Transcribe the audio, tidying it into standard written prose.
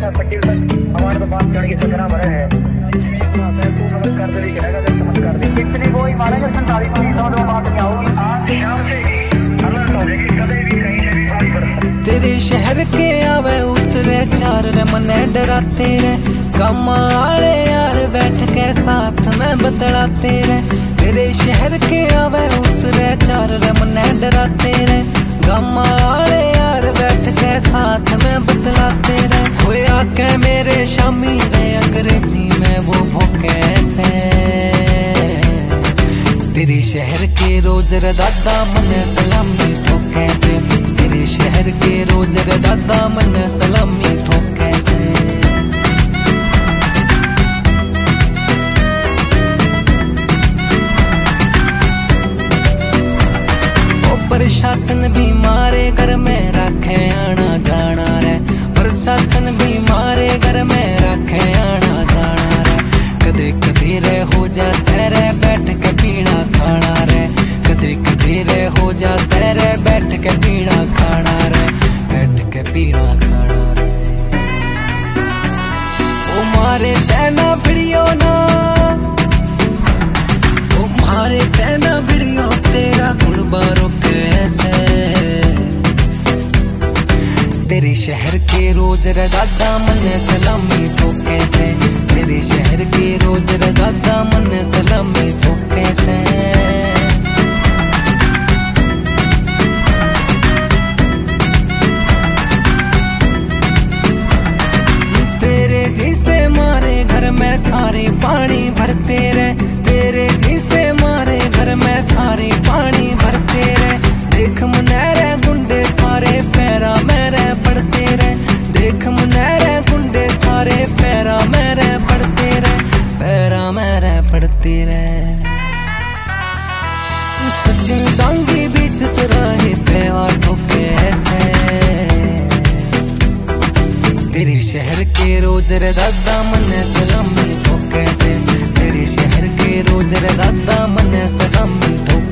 पट्टी हमारे तो बात चढ़ के सतना भरा है नमस्कार दे रहेगा चमत्कार दे कितनी कोई मारेगा 47 की दो बात नहीं आऊगी आज शाम से अलर्ट हो जाएगी कभी भी कहीं से भी कोई कर तेरे शहर के आवे उतरे चार रे मने डराते रे कम आले यार बैठ के साथ में बतलाते रे तेरे शहर के आवे उतरे चार रे मने डराते रे कम आले यार बैठ के साथ में बतलाते रे होया के मेरे शामी रे अंग्रेजी में वो भूखे से तेरे शहर के रोज रे दादा मने सलामी ठोके से तेरे शहर के रोज रे दादा मने सलामी ठोके से प्रशासन भी मारे घर में रखे आना जाना रे प्रशासन भी मारे घर में रखे आना जाना रे कदे कदे रे हो जा सहरे बैठ के पीना खाना रे कदे कदे रे हो जा सहरे बैठ के पीना खाना रे बैठ के पीना खाना रे ओ मारे तेना भिड़ियो ना ओ मारे तेना भिड़ियो तेरा गुणबारो कैसे तेरे शहर के रोज रे दादा मने सलामी ठोके से तेरे शहर के रोज रे दादा मने सलामी ठोके से तेरे जिसे मारे घर में सारे पानी भरते रे तेरे जिसे मारे घर में सारे पानी भरते रे देख मुनहरे गुंडे सारे पैरा मेरे पड़ते रे देख मुनहरे गुंडे सारे पैरा मेरे पड़ते रे पैरा मेरे पड़ते रे सच्ची डांगी बीच चुराहे पेवा ठोके ऐसे तेरे शहर के रोज रे दादा मने सलामी ठोके से तेरे शहर के रोज रे दादा मने सलामी ठोके